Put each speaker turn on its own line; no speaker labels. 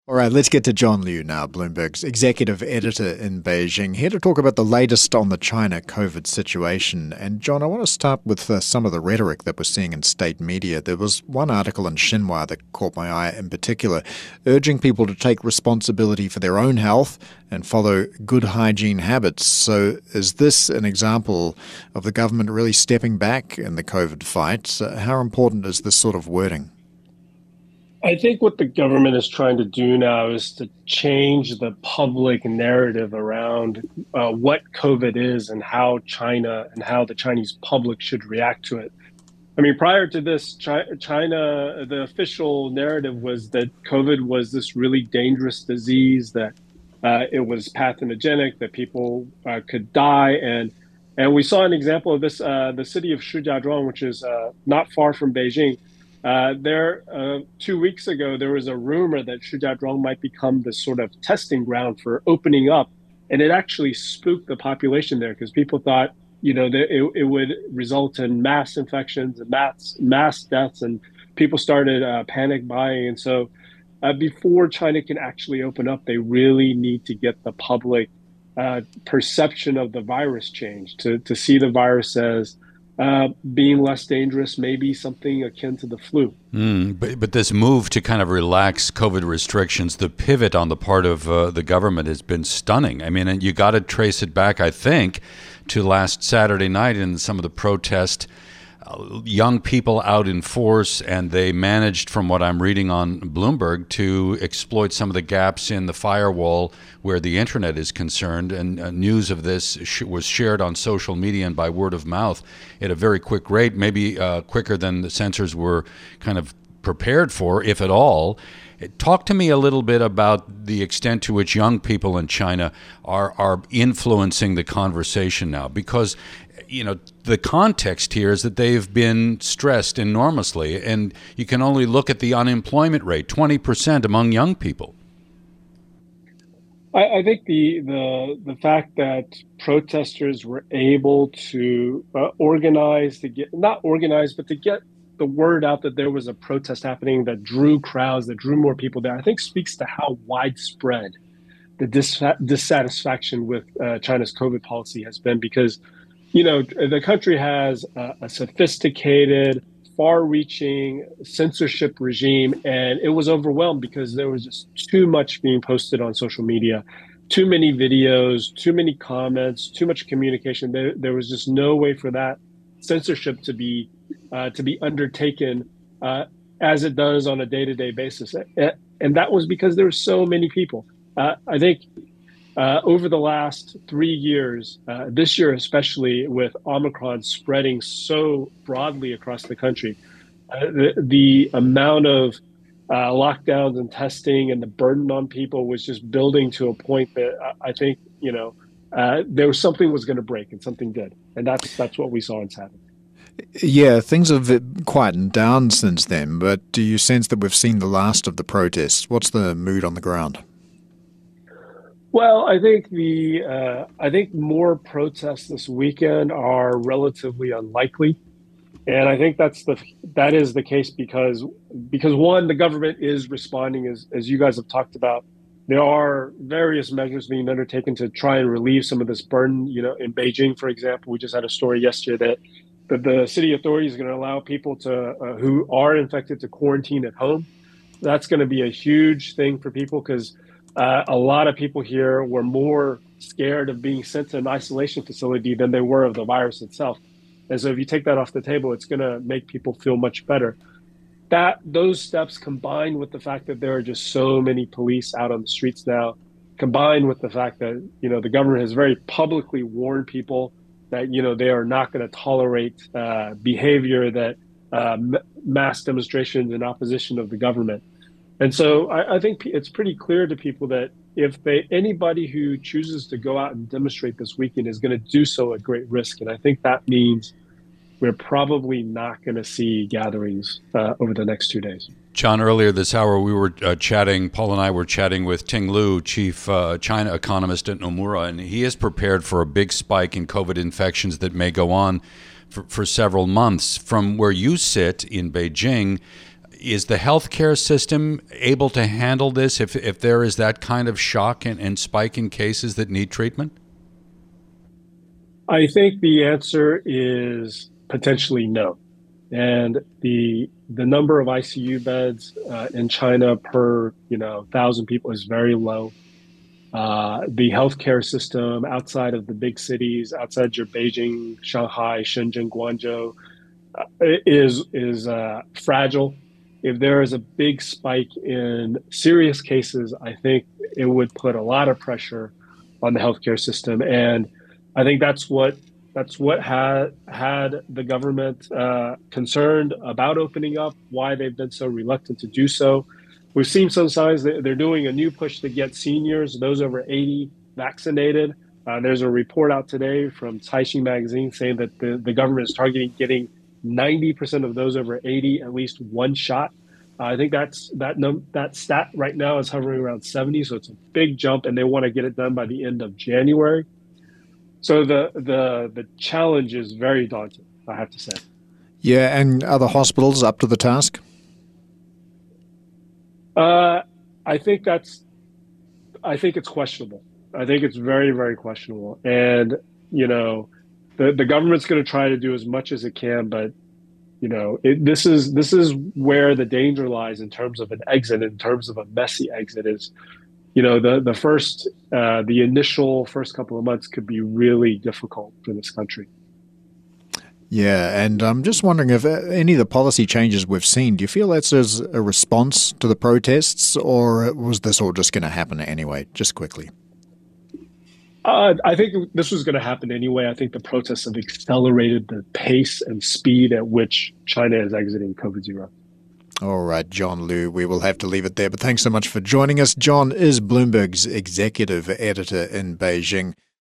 All right, let's get to John Liu now, Bloomberg's executive editor in Beijing, here to talk about the latest on the China COVID situation. And John, I want to start with some of the rhetoric that we're seeing in state media. There was one article in Xinhua that caught my eye in particular, urging people to take responsibility for their own health and follow good hygiene habits. So is this an example of the government really stepping back in the COVID fight? How important is this sort of wording?
I think what the government is trying to do now is to change the public narrative around what COVID is and how China and how the Chinese public should react to it. I mean, prior to this, China, the official narrative was that COVID was this really dangerous disease, that it was pathogenic, that people could die. And we saw an example of this, the city of Shijiazhuang, which is not far from Beijing. 2 weeks ago, there was a rumor that Shijiazhuang might become this sort of testing ground for opening up. And it actually spooked the population there because people thought, that it would result in mass infections and mass deaths, and people started panic buying. And so before China can actually open up, they really need to get the public perception of the virus changed to see the virus as being less dangerous, maybe something akin to the flu.
But this move to kind of relax COVID restrictions, the pivot on the part of the government has been stunning. I mean, and you got to trace it back, I think, to last Saturday night in some of the protest. Young people out in force, and they managed, from what I'm reading on Bloomberg, to exploit some of the gaps in the firewall where the internet is concerned. And news of this was shared on social media and by word of mouth at a very quick rate, maybe quicker than the censors were kind of prepared for, if at all. Talk to me a little bit about the extent to which young people in China are influencing the conversation now, because the context here is that they've been stressed enormously, and you can only look at the unemployment rate, 20% among young people.
I think the fact that protesters were able to organize, to get not organize, but to get the word out that there was a protest happening that drew crowds, that drew more people there, I think speaks to how widespread the dissatisfaction with China's COVID policy has been. Because the country has a sophisticated, far-reaching censorship regime, and it was overwhelmed because there was just too much being posted on social media, too many videos, too many comments, too much communication. There was just no way for that censorship to be undertaken as it does on a day-to-day basis, and that was because there were so many people. I think. Over the last 3 years, this year especially, with Omicron spreading so broadly across the country, the amount of lockdowns and testing and the burden on people was just building to a point that I think there was something was going to break, and something did, and that's what we saw on Saturday.
Yeah, things have quietened down since then, but do you sense that we've seen the last of the protests? What's the mood on the ground?
Well, I think more protests this weekend are relatively unlikely, and I think that is the case because one, the government is responding, as you guys have talked about. There are various measures being undertaken to try and relieve some of this burden. In Beijing, for example, we just had a story yesterday that the city authorities are going to allow people who are infected to quarantine at home. That's going to be a huge thing for people because a lot of people here were more scared of being sent to an isolation facility than they were of the virus itself. And so if you take that off the table, it's going to make people feel much better. Those steps, combined with the fact that there are just so many police out on the streets now, combined with the fact that the government has very publicly warned people that they are not going to tolerate behavior that mass demonstrations in opposition of the government. And so I think it's pretty clear to people that if anybody who chooses to go out and demonstrate this weekend is going to do so at great risk. And I think that means we're probably not going to see gatherings over the next 2 days.
John, earlier this hour, we were Paul and I were chatting with Ting Lu, chief China economist at Nomura, and he is prepared for a big spike in COVID infections that may go on for several months. From where you sit in Beijing, is the healthcare system able to handle this if there is that kind of shock and spike in cases that need treatment?
I think the answer is potentially no. And the number of ICU beds in China per 1,000 people is very low. The healthcare system outside of the big cities, outside your Beijing, Shanghai, Shenzhen, Guangzhou, is fragile. If there is a big spike in serious cases, I think it would put a lot of pressure on the healthcare system, and I think that's what had the government concerned about opening up. Why they've been so reluctant to do so. We've seen some signs that they're doing a new push to get seniors, those over 80, vaccinated. There's a report out today from Caixin magazine saying that the government is targeting getting 90% of those over 80 at least one shot. I think that stat right now is hovering around 70, so it's a big jump, and they want to get it done by the end of January. So the challenge is very daunting, I have to say.
Yeah, and are the hospitals up to the task?
I think it's questionable. I think it's very, very questionable. And, the government's going to try to do as much as it can, but, this is where the danger lies in terms of an exit, in terms of a messy exit is, the initial first couple of months could be really difficult for this country.
Yeah, and I'm just wondering if any of the policy changes we've seen, do you feel that's as a response to the protests, or was this all just going to happen anyway, just quickly?
I think this was going to happen anyway. I think the protests have accelerated the pace and speed at which China is exiting COVID-0.
All right, John Liu, we will have to leave it there, but thanks so much for joining us. John is Bloomberg's executive editor in Beijing.